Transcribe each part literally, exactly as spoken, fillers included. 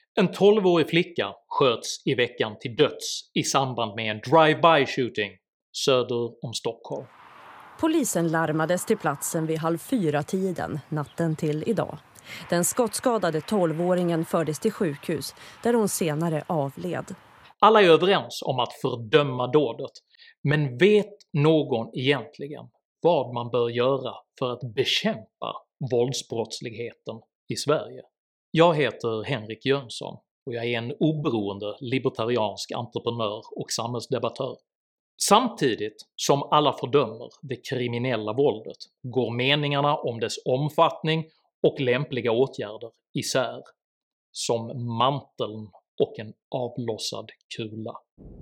En tolvårig flicka sköts i veckan till döds i samband med en drive-by shooting söder om Stockholm. Polisen larmades till platsen vid halv fyra tiden natten till idag. Den skottskadade tolvåringen fördes till sjukhus där hon senare avled. Alla är överens om att fördöma dådet, men vet någon egentligen vad man bör göra för att bekämpa våldsbrottsligheten i Sverige? Jag heter Henrik Jönsson och jag är en oberoende libertariansk entreprenör och samhällsdebattör. Samtidigt som alla fördömer det kriminella våldet går meningarna om dess omfattning och lämpliga åtgärder isär, som manteln och en avlossad kula.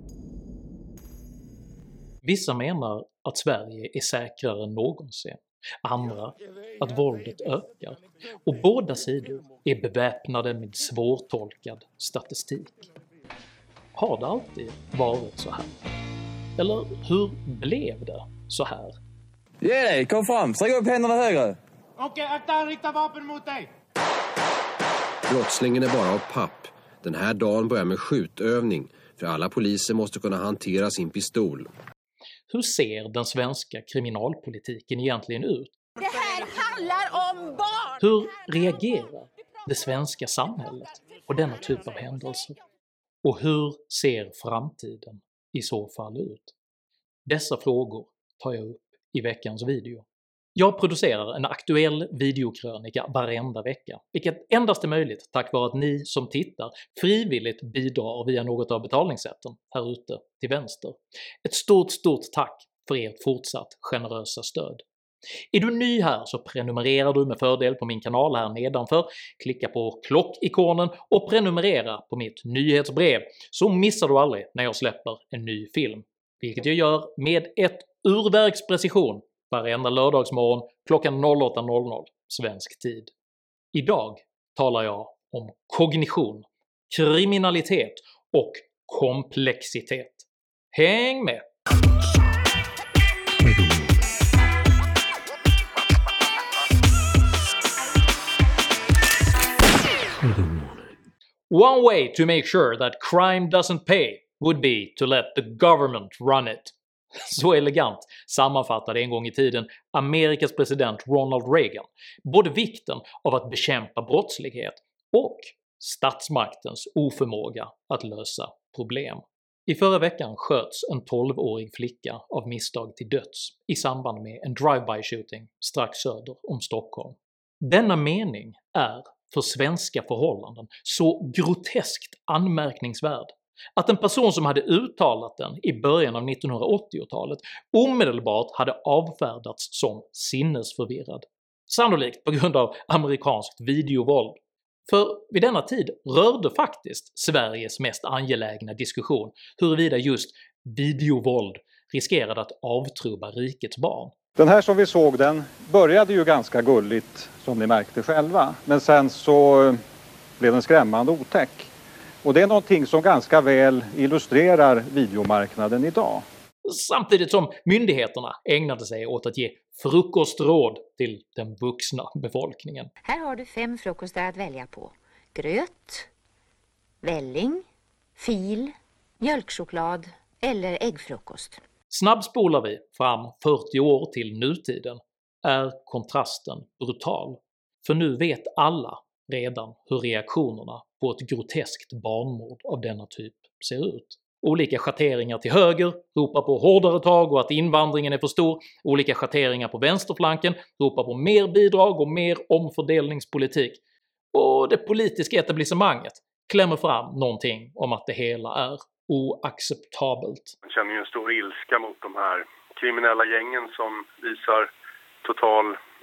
Vissa menar att Sverige är säkrare än någonsin, andra att våldet ökar, och båda sidor är beväpnade med svårtolkad statistik. Har det alltid varit så här? Eller hur blev det så här? Ge dig, kom fram, sträck upp händerna högre! Okej, akta, han riktar vapen mot dig! Brottslingen är bara av papp. Den här dagen börjar med skjutövning, för alla poliser måste kunna hantera sin pistol. Hur ser den svenska kriminalpolitiken egentligen ut? Det här handlar om barn! Hur reagerar det svenska samhället på denna typ av händelser? Och hur ser framtiden i så fall ut? Dessa frågor tar jag upp i veckans video. Jag producerar en aktuell videokrönika varenda vecka, vilket endast är möjligt tack vare att ni som tittar frivilligt bidrar via något av betalningssätten här ute till vänster. Ett stort stort tack för ert fortsatt generösa stöd. Är du ny här så prenumererar du med fördel på min kanal här nedanför, klicka på klockikonen och prenumerera på mitt nyhetsbrev så missar du aldrig när jag släpper en ny film, vilket jag gör med ett urverksprecision varenda lördagsmorgon klockan åtta noll noll svensk tid. Idag talar jag om kognition, kriminalitet och komplexitet. Häng med! One way to make sure that crime doesn't pay would be to let the government run it. Så elegant sammanfattade en gång i tiden Amerikas president Ronald Reagan både vikten av att bekämpa brottslighet och statsmaktens oförmåga att lösa problem. I förra veckan sköts en tolvårig flicka av misstag till döds i samband med en drive-by shooting strax söder om Stockholm. Denna mening är för svenska förhållanden så groteskt anmärkningsvärd att en person som hade uttalat den i början av nittonhundraåttiotalet omedelbart hade avfärdats som sinnesförvirrad, sannolikt på grund av amerikanskt videovåld. För vid denna tid rörde faktiskt Sveriges mest angelägna diskussion huruvida just videovåld riskerade att avtrubba rikets barn. Den här som vi såg, den började ju ganska gulligt som ni märkte själva, men sen så blev den skrämmande otäck. Och det är någonting som ganska väl illustrerar videomarknaden idag. Samtidigt som myndigheterna ägnade sig åt att ge frukostråd till den vuxna befolkningen. Här har du fem frukostar att välja på. Gröt, välling, fil, mjölkchoklad eller äggfrukost. Snabbspolar vi fram fyrtio år till nutiden är kontrasten brutal. För nu vet alla redan hur reaktionerna på ett groteskt barnmord av denna typ ser ut. Olika schatteringar till höger ropar på hårdare tag och att invandringen är för stor, olika schatteringar på vänsterflanken ropar på mer bidrag och mer omfördelningspolitik, och det politiska etablissemanget klämmer fram någonting om att det hela är oacceptabelt. Jag känner ju en stor ilska mot de här kriminella gängen som visar total,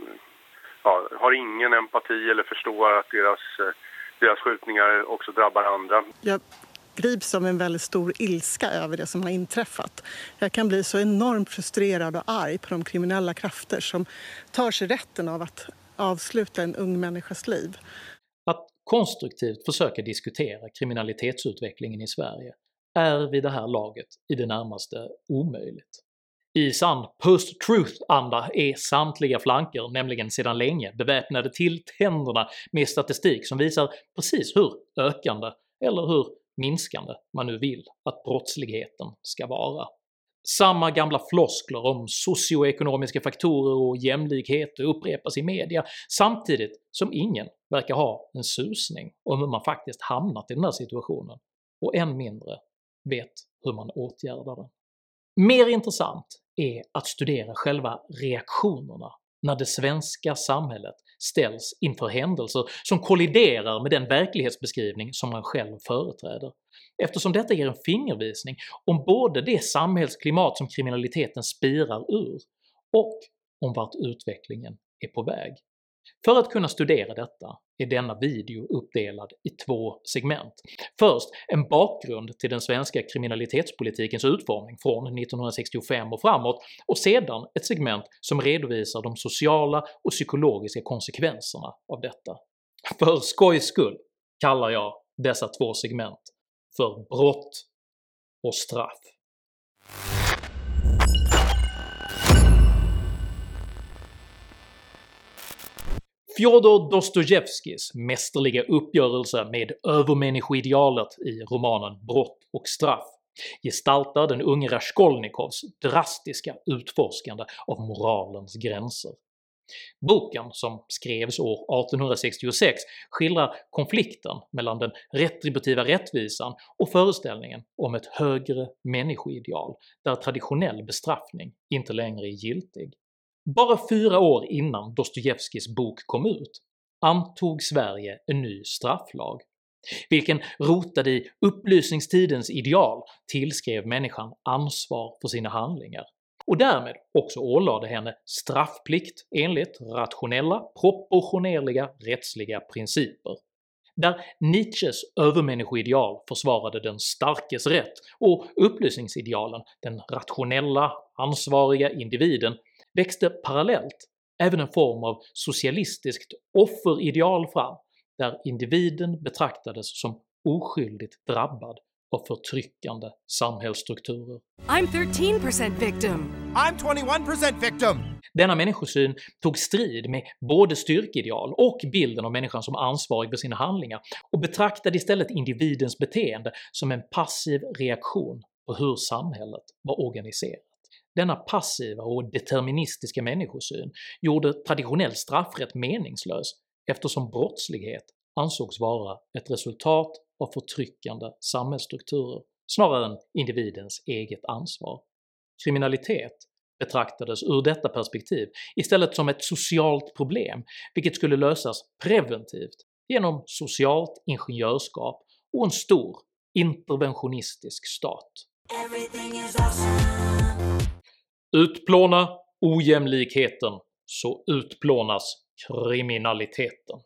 ja, har ingen empati eller förstår att deras, deras skjutningar också drabbar andra. Jag grips som en väldigt stor ilska över det som har inträffat. Jag kan bli så enormt frustrerad och arg på de kriminella krafter som tar sig rätten av att avsluta en ung människas liv. Att konstruktivt försöka diskutera kriminalitetsutvecklingen i Sverige är vid det här laget i det närmaste omöjligt. I sann post-truth-anda är samtliga flanker nämligen sedan länge beväpnade till tänderna med statistik som visar precis hur ökande, eller hur minskande man nu vill att brottsligheten ska vara. Samma gamla floskler om socioekonomiska faktorer och jämlikhet upprepas i media samtidigt som ingen verkar ha en susning om hur man faktiskt hamnat i den här situationen, och än mindre vet hur man åtgärdar den. Mer intressant är att studera själva reaktionerna när det svenska samhället ställs inför händelser som kolliderar med den verklighetsbeskrivning som man själv företräder, eftersom detta ger en fingervisning om både det samhällsklimat som kriminaliteten spirar ur och om vart utvecklingen är på väg. För att kunna studera detta är denna video uppdelad i två segment. Först en bakgrund till den svenska kriminalitetspolitikens utformning från nittonhundrasextiofem och framåt, och sedan ett segment som redovisar de sociala och psykologiska konsekvenserna av detta. För skojs skull kallar jag dessa två segment för brott och straff. Fjodor Dostojevskijs mästerliga uppgörelse med övermänniskoidealet i romanen Brott och straff gestaltar den unge Raskolnikovs drastiska utforskande av moralens gränser. Boken, som skrevs år artonhundrasextiosex, skildrar konflikten mellan den retributiva rättvisan och föreställningen om ett högre människoideal där traditionell bestraffning inte längre är giltig. Bara fyra år innan Dostojevskijs bok kom ut antog Sverige en ny strafflag, vilken rotade i upplysningstidens ideal tillskrev människan ansvar för sina handlingar och därmed också ålade henne straffplikt enligt rationella, proportionerliga rättsliga principer. Där Nietzsches övermänniskoideal försvarade den starkes rätt och upplysningsidealen, den rationella, ansvariga individen, växte parallellt även en form av socialistiskt offerideal fram, där individen betraktades som oskyldigt drabbad av förtryckande samhällsstrukturer. I'm thirteen percent victim. I'm twenty-one percent victim. Denna människosyn tog strid med både styrkeideal och bilden av människan som ansvarig för sina handlingar och betraktade istället individens beteende som en passiv reaktion på hur samhället var organiserat. Denna passiva och deterministiska människosyn gjorde traditionell straffrätt meningslös eftersom brottslighet ansågs vara ett resultat av förtryckande samhällsstrukturer snarare än individens eget ansvar. Kriminalitet betraktades ur detta perspektiv istället som ett socialt problem, vilket skulle lösas preventivt genom socialt ingenjörskap och en stor interventionistisk stat. Utplåna ojämlikheten, så utplånas kriminaliteten.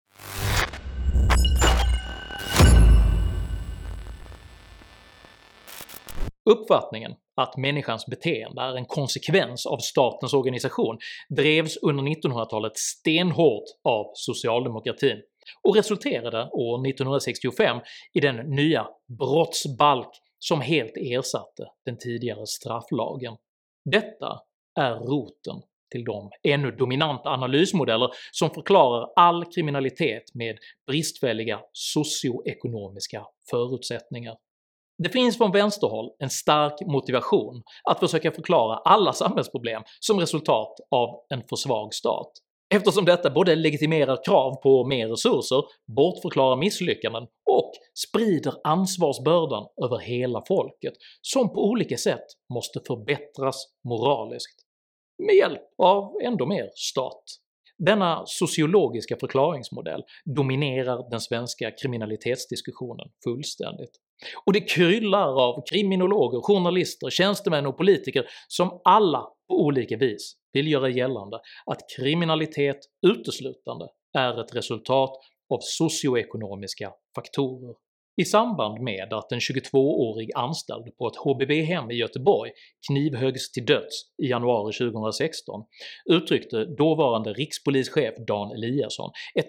Uppfattningen att människans beteende är en konsekvens av statens organisation drevs under nittonhundratalet stenhårt av socialdemokratin och resulterade år nittonhundrasextiofem i den nya brottsbalk som helt ersatte den tidigare strafflagen. Detta är roten till de ännu dominanta analysmodeller som förklarar all kriminalitet med bristfälliga socioekonomiska förutsättningar. Det finns från vänsterhåll en stark motivation att försöka förklara alla samhällsproblem som resultat av en för svag stat, eftersom detta både legitimerar krav på mer resurser, bortförklarar misslyckanden och sprider ansvarsbördan över hela folket som på olika sätt måste förbättras moraliskt, med hjälp av ändå mer stat. Denna sociologiska förklaringsmodell dominerar den svenska kriminalitetsdiskussionen fullständigt, och det kryllar av kriminologer, journalister, tjänstemän och politiker som alla på olika vis vill göra gällande att kriminalitet uteslutande är ett resultat av socioekonomiska faktorer. I samband med att en tjugotvåårig anställd på ett H B V-hem i Göteborg knivhöggs till döds i januari tjugohundrasexton uttryckte dåvarande rikspolischef Dan Eliasson ett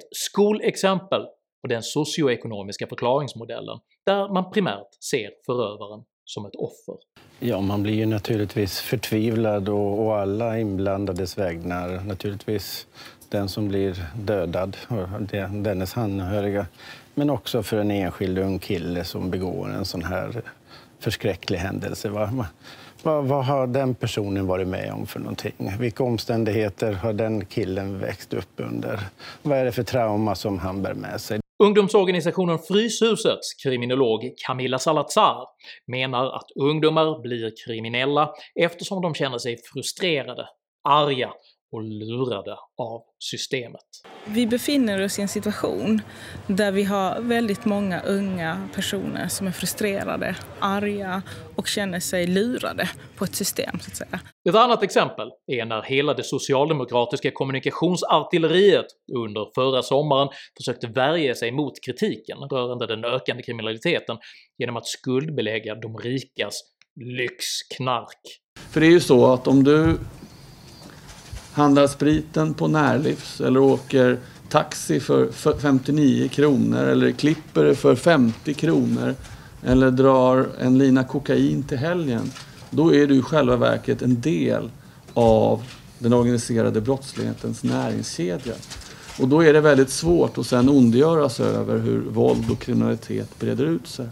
skolexempel på den socioekonomiska förklaringsmodellen där man primärt ser förövaren som ett offer. Ja, man blir ju naturligtvis förtvivlad och, och alla inblandades vägnar. Naturligtvis den som blir dödad och dennes anhöriga. Men också för en enskild ung kille som begår en sån här förskräcklig händelse. Vad, vad, vad har den personen varit med om för någonting? Vilka omständigheter har den killen växt upp under? Vad är det för trauma som han bär med sig? Ungdomsorganisationen Fryshusets kriminolog Camilla Salazar menar att ungdomar blir kriminella eftersom de känner sig frustrerade, arga och lurade av systemet. Vi befinner oss i en situation där vi har väldigt många unga personer som är frustrerade, arga och känner sig lurade på ett system så att säga. Ett annat exempel är när hela det socialdemokratiska kommunikationsartilleriet under förra sommaren försökte värja sig mot kritiken rörande den ökande kriminaliteten genom att skuldbelägga de rikas lyxknark. För det är ju så att om du handlar spriten på Närlivs eller åker taxi för femtionio kronor eller klipper för femtio kronor eller drar en lina kokain till helgen, då är du i själva verket en del av den organiserade brottslighetens näringskedja. Och då är det väldigt svårt att sedan ondgöra sig över hur våld och kriminalitet breder ut sig.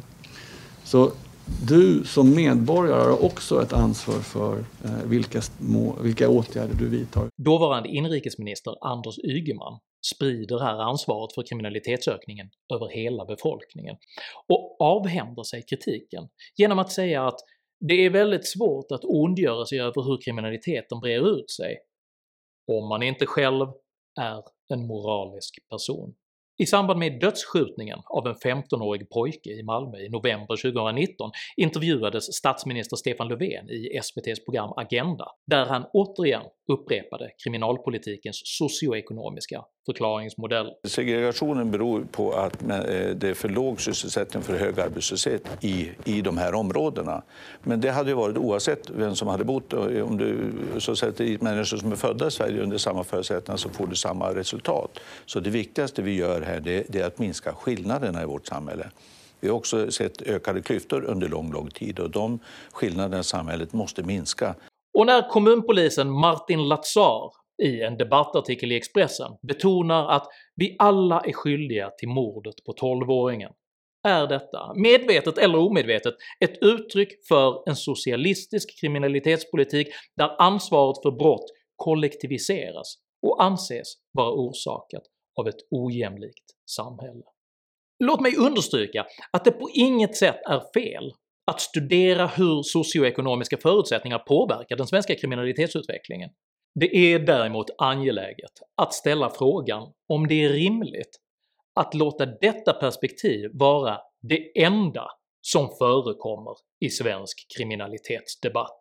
Så du som medborgare har också ett ansvar för eh, vilka, små, vilka åtgärder du vidtar. Dåvarande inrikesminister Anders Ygeman sprider här ansvaret för kriminalitetsökningen över hela befolkningen och avhänder sig kritiken genom att säga att det är väldigt svårt att ondgöra sig över hur kriminaliteten breder ut sig om man inte själv är en moralisk person. I samband med dödsskjutningen av en femtonårig pojke i Malmö i november tjugohundranitton intervjuades statsminister Stefan Löfven i S V T:s program Agenda, där han återigen upprepade kriminalpolitikens socioekonomiska förklaringsmodell. Segregationen beror på att det är för låg sysselsättning, för hög arbetslöshet i, i de här områdena. Men det hade ju varit oavsett vem som hade bott. Om du så sätter dit människor som är födda i Sverige under samma förutsättningar så får du samma resultat. Så det viktigaste vi gör här det, det är att minska skillnaderna i vårt samhälle. Vi har också sett ökade klyftor under lång, lång tid och de skillnaderna i samhället måste minska. Och när kommunpolisen Martin Latzar i en debattartikel i Expressen betonar att vi alla är skyldiga till mordet på tolvåringen är detta, medvetet eller omedvetet, ett uttryck för en socialistisk kriminalitetspolitik där ansvaret för brott kollektiviseras och anses vara orsakat av ett ojämlikt samhälle. Låt mig understryka att det på inget sätt är fel att studera hur socioekonomiska förutsättningar påverkar den svenska kriminalitetsutvecklingen. Det är däremot angeläget att ställa frågan om det är rimligt att låta detta perspektiv vara det enda som förekommer i svensk kriminalitetsdebatt.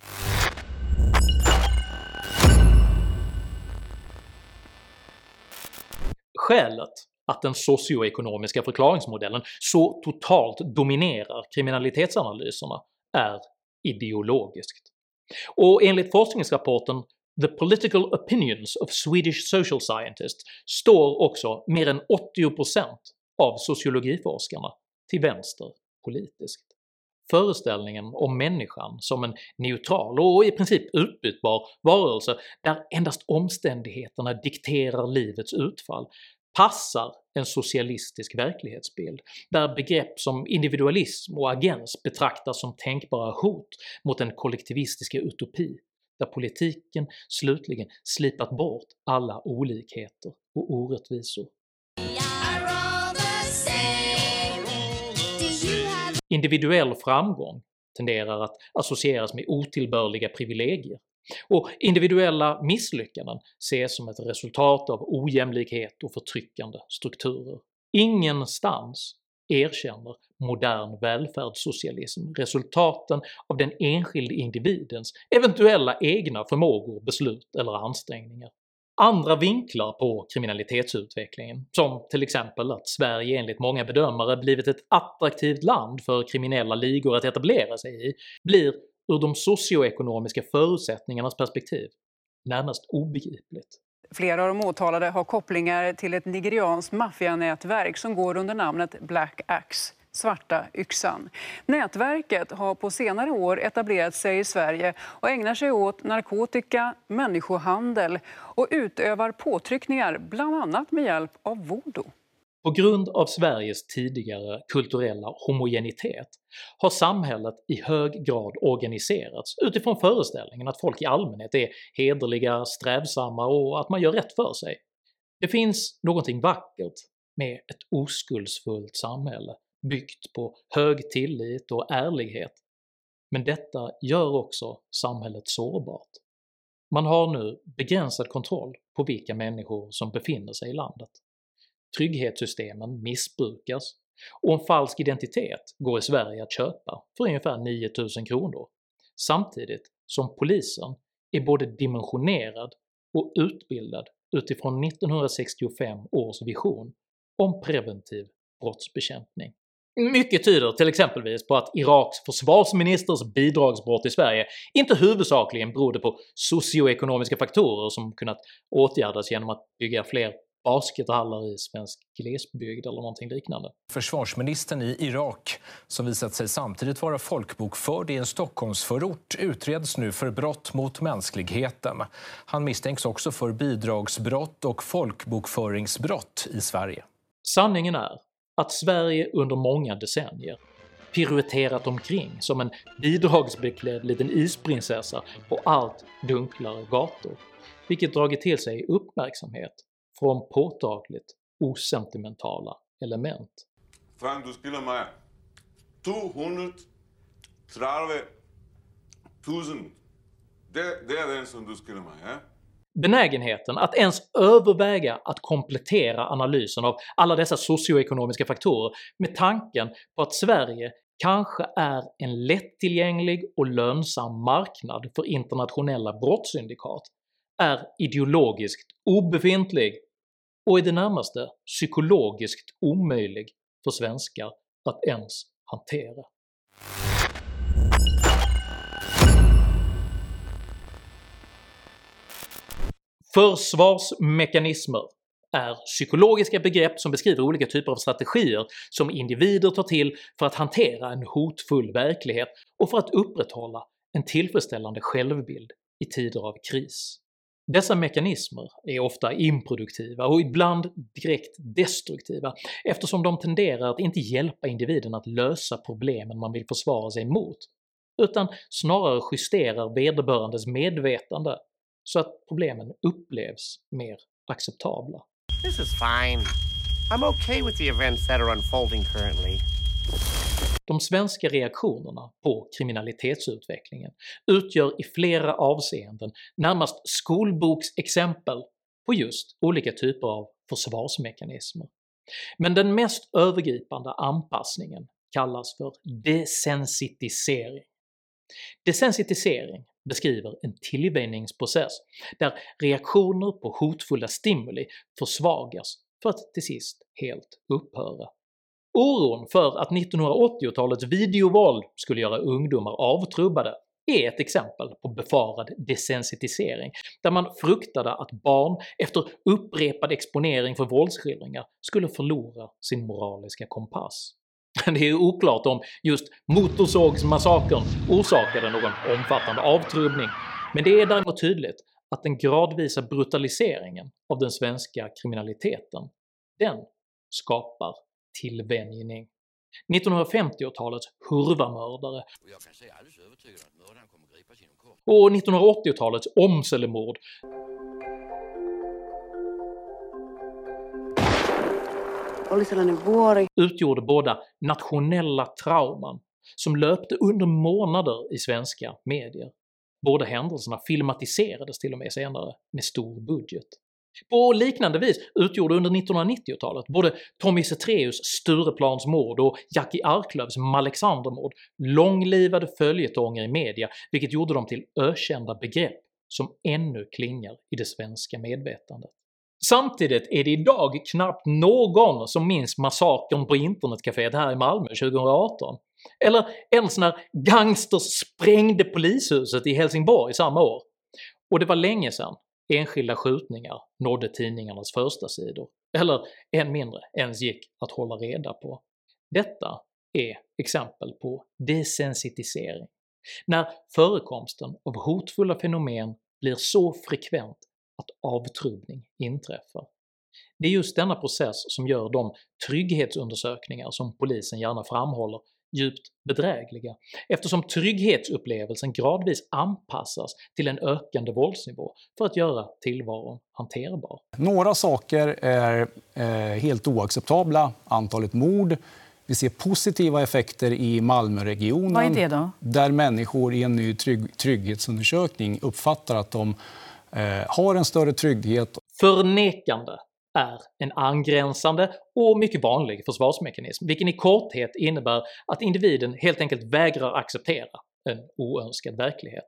Skälet att den socioekonomiska förklaringsmodellen så totalt dominerar kriminalitetsanalyserna är ideologiskt. Och enligt forskningsrapporten “The Political Opinions of Swedish Social Scientists” står också mer än åttio procent av sociologiforskarna till vänster politiskt. Föreställningen om människan som en neutral och i princip utbytbar varelse där endast omständigheterna dikterar livets utfall passar en socialistisk verklighetsbild, där begrepp som individualism och agens betraktas som tänkbara hot mot en kollektivistiska utopi, där politiken slutligen slipat bort alla olikheter och orättvisor. Individuell framgång tenderar att associeras med otillbörliga privilegier, och individuella misslyckanden ses som ett resultat av ojämlikhet och förtryckande strukturer. Ingenstans erkänner modern välfärdssocialism resultaten av den enskilde individens eventuella egna förmågor, beslut eller ansträngningar. Andra vinklar på kriminalitetsutvecklingen, som till exempel att Sverige enligt många bedömare blivit ett attraktivt land för kriminella ligor att etablera sig i, blir ur de socioekonomiska förutsättningarnas perspektiv närmast obegripligt. Flera av de åtalade har kopplingar till ett nigerianskt maffianätverk som går under namnet Black Axe. svarta yxan. Nätverket har på senare år etablerat sig i Sverige och ägnar sig åt narkotika, människohandel och utövar påtryckningar bland annat med hjälp av voodoo. På grund av Sveriges tidigare kulturella homogenitet har samhället i hög grad organiserats utifrån föreställningen att folk i allmänhet är hederliga, strävsamma och att man gör rätt för sig. Det finns någonting vackert med ett oskuldsfullt samhälle byggt på hög tillit och ärlighet, men detta gör också samhället sårbart. Man har nu begränsad kontroll på vilka människor som befinner sig i landet. Trygghetssystemen missbrukas och en falsk identitet går i Sverige att köpa för ungefär nio tusen kronor, samtidigt som polisen är både dimensionerad och utbildad utifrån nittonhundrasextiofem års vision om preventiv brottsbekämpning. Mycket tyder till exempelvis på att Iraks försvarsministers bidragsbrott i Sverige inte huvudsakligen berodde på socioekonomiska faktorer som kunnat åtgärdas genom att bygga fler baskethallar i svensk glesbygd eller någonting liknande. Försvarsministern i Irak, som visat sig samtidigt vara folkbokförd i en Stockholmsförort, utreds nu för brott mot mänskligheten. Han misstänks också för bidragsbrott och folkbokföringsbrott i Sverige. Sanningen är att Sverige under många decennier pirueterat omkring som en bidragsbeklädd liten isprinsessa på allt dunklare gator, vilket dragit till sig uppmärksamhet från påtagligt osentimentala element. Frank, du skulle med tvåhundratretton tusen. Det, det är den som du skulle med, ja? Benägenheten att ens överväga att komplettera analysen av alla dessa socioekonomiska faktorer med tanken på att Sverige kanske är en lättillgänglig och lönsam marknad för internationella brottssyndikat är ideologiskt obefintlig och i det närmaste psykologiskt omöjlig för svenskar att ens hantera. Försvarsmekanismer är psykologiska begrepp som beskriver olika typer av strategier som individer tar till för att hantera en hotfull verklighet och för att upprätthålla en tillfredsställande självbild i tider av kris. Dessa mekanismer är ofta improduktiva och ibland direkt destruktiva eftersom de tenderar att inte hjälpa individen att lösa problemen man vill försvara sig mot, utan snarare justerar vederbörandes medvetande så att problemen upplevs mer acceptabla. This is fine. I'm okay with the events that are unfolding currently. De svenska reaktionerna på kriminalitetsutvecklingen utgör i flera avseenden närmast skolboksexempel på just olika typer av försvarsmekanismer. Men den mest övergripande anpassningen kallas för desensitisering. Desensitisering beskriver en tillvänjningsprocess där reaktioner på hotfulla stimuli försvagas för att till sist helt upphöra. Oron för att nittonhundraåttiotalets videovåld skulle göra ungdomar avtrubbade är ett exempel på befarad desensitisering, där man fruktade att barn efter upprepad exponering för våldsskildringar skulle förlora sin moraliska kompass. Det är oklart om just Motorsågsmassakern orsakade någon omfattande avtrubbning, men det är däremot tydligt att den gradvisa brutaliseringen av den svenska kriminaliteten, den skapar tillvänjning. nittonhundrafemtiotalets hurvamördare och nittonhundraåttiotalets Åmselemord utgjorde båda nationella trauman som löpte under månader i svenska medier. Båda händelserna filmatiserades till och med senare med stor budget. På liknande vis utgjorde under nittonhundranittiotalet både Tommy Zethraeus Stureplansmord och Jackie Arklövs Malexandermord långlivade följetonger i media, vilket gjorde dem till ökända begrepp som ännu klingar i det svenska medvetandet. Samtidigt är det idag knappt någon som minns massakern på internetcaféet här i Malmö tjugohundraarton, eller ens när gangsters sprängde polishuset i Helsingborg samma år, och det var länge sedan enskilda skjutningar nådde tidningarnas första sidor, eller än mindre ens gick att hålla reda på. Detta är exempel på desensitisering, när förekomsten av hotfulla fenomen blir så frekvent att avtrubbning inträffar. Det är just denna process som gör de trygghetsundersökningar som polisen gärna framhåller djupt bedrägliga, eftersom trygghetsupplevelsen gradvis anpassas till en ökande våldsnivå för att göra tillvaron hanterbar. Några saker är eh, helt oacceptabla. Antalet mord. Vi ser positiva effekter i Malmöregionen. Vad är det då? Där människor i en ny trygg- trygghetsundersökning uppfattar att de eh, har en större trygghet. Förnekande är en angränsande och mycket vanlig försvarsmekanism, vilken i korthet innebär att individen helt enkelt vägrar acceptera en oönskad verklighet.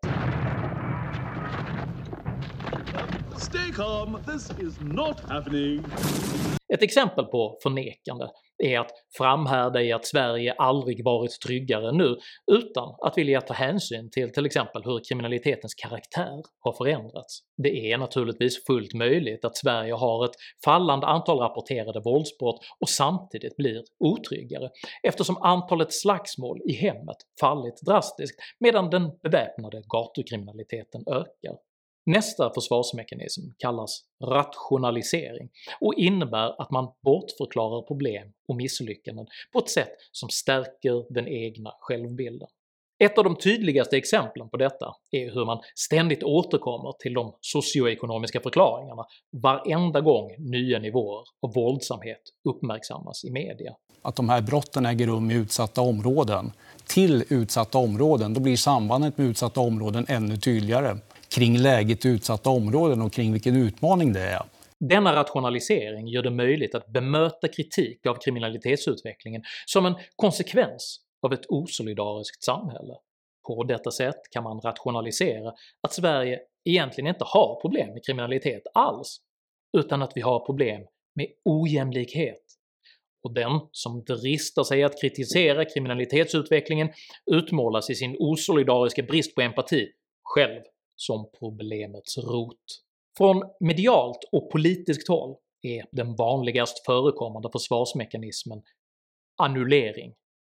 Stay calm, this is not happening. Ett exempel på förnekande är att framhärda i att Sverige aldrig varit tryggare nu utan att vilja ta hänsyn till till exempel hur kriminalitetens karaktär har förändrats. Det är naturligtvis fullt möjligt att Sverige har ett fallande antal rapporterade våldsbrott och samtidigt blir otryggare, eftersom antalet slagsmål i hemmet fallit drastiskt medan den beväpnade gatukriminaliteten ökar. Nästa försvarsmekanism kallas rationalisering och innebär att man bortförklarar problem och misslyckanden på ett sätt som stärker den egna självbilden. Ett av de tydligaste exemplen på detta är hur man ständigt återkommer till de socioekonomiska förklaringarna varenda gång nya nivåer av våldsamhet uppmärksammas i media. Att de här brotten äger rum i utsatta områden. Till utsatta områden, då blir sambandet med utsatta områden ännu tydligare kring läget i utsatta områden och kring vilken utmaning det är. Denna rationalisering gör det möjligt att bemöta kritik av kriminalitetsutvecklingen som en konsekvens av ett osolidariskt samhälle. På detta sätt kan man rationalisera att Sverige egentligen inte har problem med kriminalitet alls, utan att vi har problem med ojämlikhet. Och den som dristar sig att kritisera kriminalitetsutvecklingen utmålas i sin osolidariska brist på empati själv som problemets rot. Från medialt och politiskt håll är den vanligast förekommande försvarsmekanismen annullering.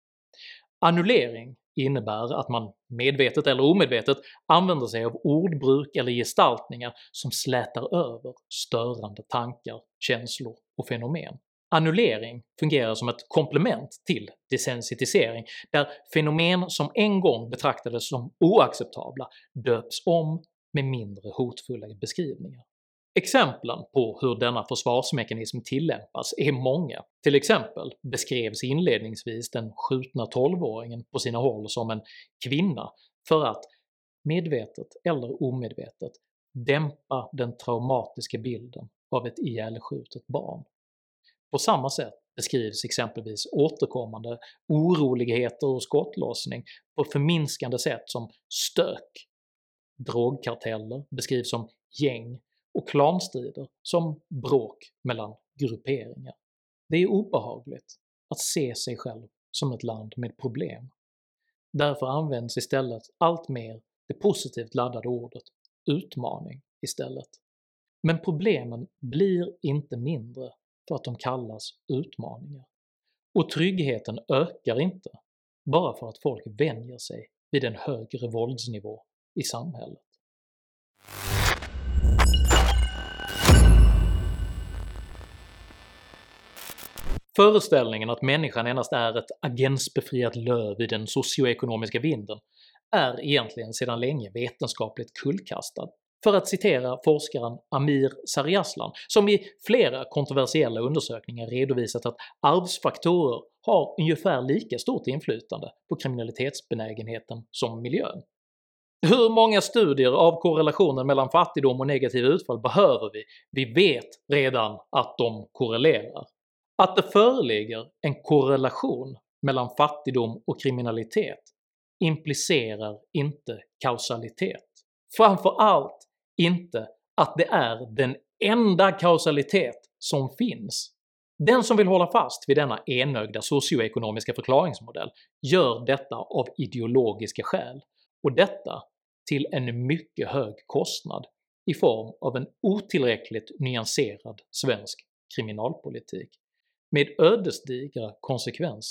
Annullering innebär att man medvetet eller omedvetet använder sig av ordbruk eller gestaltningar som slätar över störande tankar, känslor och fenomen. Annullering fungerar som ett komplement till desensitisering, där fenomen som en gång betraktades som oacceptabla döps om med mindre hotfulla beskrivningar. Exemplen på hur denna försvarsmekanism tillämpas är många. Till exempel beskrevs inledningsvis den skjutna tolvåringen på sina håll som en kvinna för att, medvetet eller omedvetet, dämpa den traumatiska bilden av ett ihjälskjutet barn. På samma sätt beskrivs exempelvis återkommande oroligheter och skottlossning på förminskande sätt som stök. Drogkarteller beskrivs som gäng och klanstrider som bråk mellan grupperingar. Det är obehagligt att se sig själv som ett land med problem. Därför används istället allt mer det positivt laddade ordet utmaning istället. Men problemen blir inte mindre för att de kallas utmaningar. Och tryggheten ökar inte bara för att folk vänjer sig vid en högre våldsnivå i samhället. Föreställningen att människan endast är ett agensbefriat löv i den socioekonomiska vinden är egentligen sedan länge vetenskapligt kullkastad. För att citera forskaren Amir Sariaslan, som i flera kontroversiella undersökningar redovisat att arvsfaktorer har ungefär lika stort inflytande på kriminalitetsbenägenheten som miljön. Hur många studier av korrelationen mellan fattigdom och negativa utfall behöver vi? Vi vet redan att de korrelerar. Att det föreligger en korrelation mellan fattigdom och kriminalitet implicerar inte kausalitet. Framförallt inte att det är den enda kausalitet som finns. Den som vill hålla fast vid denna enögda socioekonomiska förklaringsmodell gör detta av ideologiska skäl, och detta till en mycket hög kostnad i form av en otillräckligt nyanserad svensk kriminalpolitik, med ödesdigra konsekvenser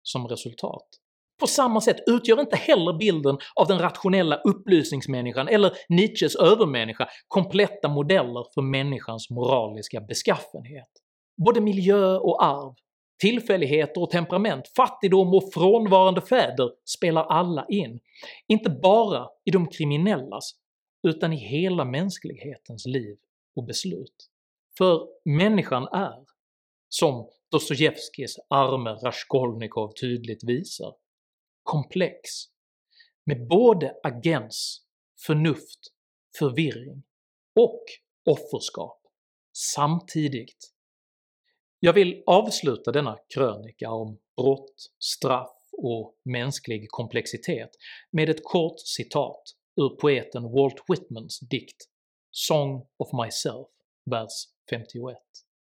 som resultat. På samma sätt utgör inte heller bilden av den rationella upplysningsmänniskan eller Nietzsches övermänniska kompletta modeller för människans moraliska beskaffenhet. Både miljö och arv, tillfälligheter och temperament, fattigdom och frånvarande fäder spelar alla in, inte bara i de kriminellas utan i hela mänsklighetens liv och beslut. För människan är, som Dostojevskijs arme Raskolnikov tydligt visar, komplex, med både agens, förnuft, förvirring och offerskap samtidigt. Jag vill avsluta denna krönika om brott, straff och mänsklig komplexitet med ett kort citat ur poeten Walt Whitmans dikt “Song of Myself”, vers femtioett.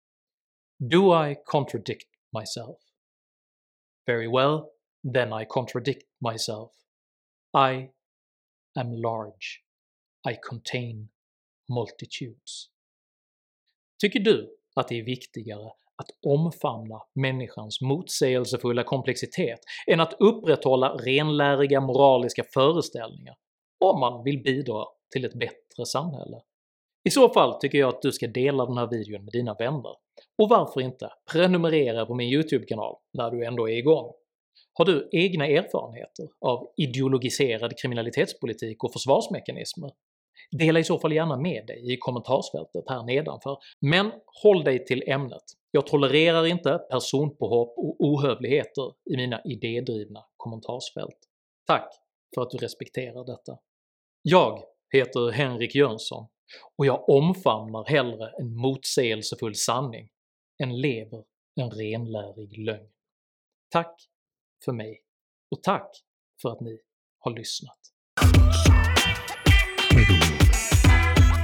Do I contradict myself? Very well, then I contradict myself. I am large. I contain multitudes. Tycker du att det är viktigare att omfamna människans motsägelsefulla komplexitet än att upprätthålla renläriga moraliska föreställningar om man vill bidra till ett bättre samhälle? I så fall tycker jag att du ska dela den här videon med dina vänner, och varför inte prenumerera på min YouTube-kanal när du ändå är igång. Har du egna erfarenheter av ideologiserad kriminalitetspolitik och försvarsmekanismer? Dela i så fall gärna med dig i kommentarsfältet här nedanför, men håll dig till ämnet. Jag tolererar inte personpåhopp och ohövligheter i mina idédrivna kommentarsfält. Tack för att du respekterar detta. Jag heter Henrik Jönsson och jag omfamnar hellre en motsägelsefull sanning än lever en renlärig lögn. Tack för mig, och tack för att ni har lyssnat.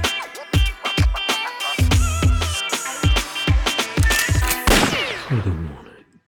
Mm-hmm.